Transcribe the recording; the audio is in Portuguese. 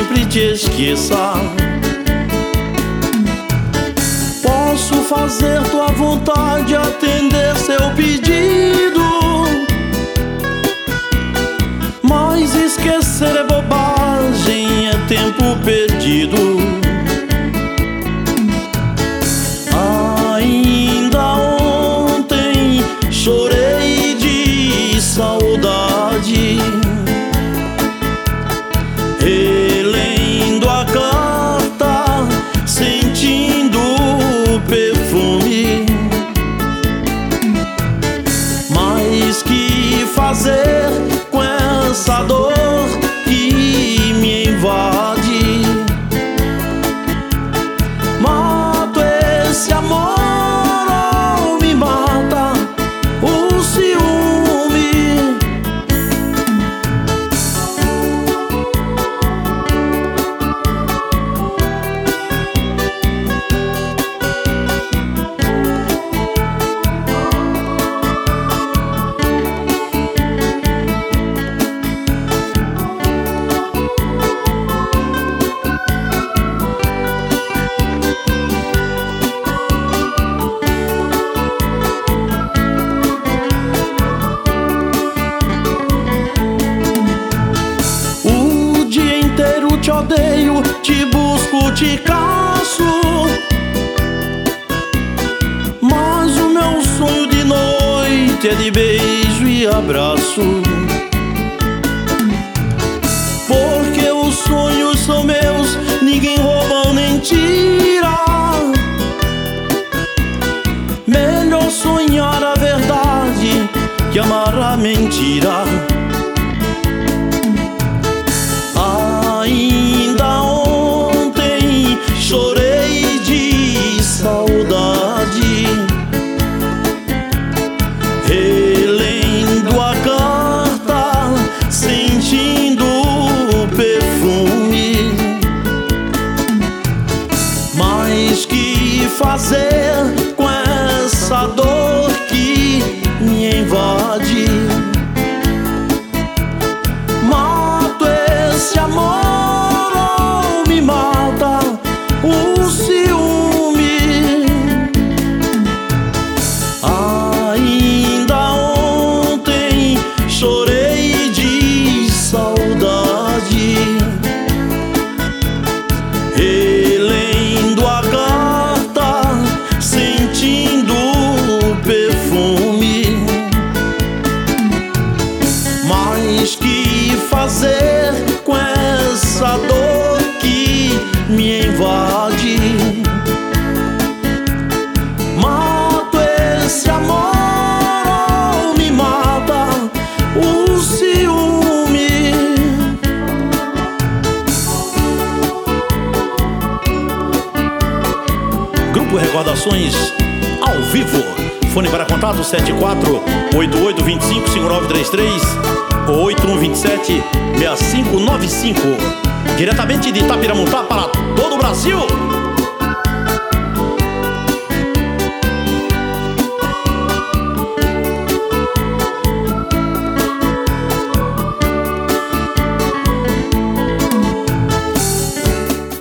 sempre te esqueça. Posso fazer tua vontade, atender seu pedido, mas esquecer é bobagem, é tempo perdido. Ainda ontem chorei de saudade, relendo a carta, sentindo o perfume. Mas que fazer com essa dor que me invade? Mato esse amor ou me mata o ciúme? Te odeio, te busco, te caço, mas o meu sonho de noite é de beijo e abraço. Porque os sonhos são meus, ninguém rouba nem tira. Melhor sonhar a verdade que amar a mentira. Ainda ontem chorei de saudade, relendo a carta, sentindo o perfume. Mas que fazer com essa dor que me invade? Mato esse amor ou me mata o ciúme? Ainda ontem chorei de saudade, relendo a carta, sentindo o perfume. Mas que fazer com essa dor que me invade? Mato esse amor ou me mata o ciúme? Grupo Recordações ao vivo. Fone para contato 74-8825-5933 ou 8127-6595. Diretamente de Itapiramontá para todo o Brasil.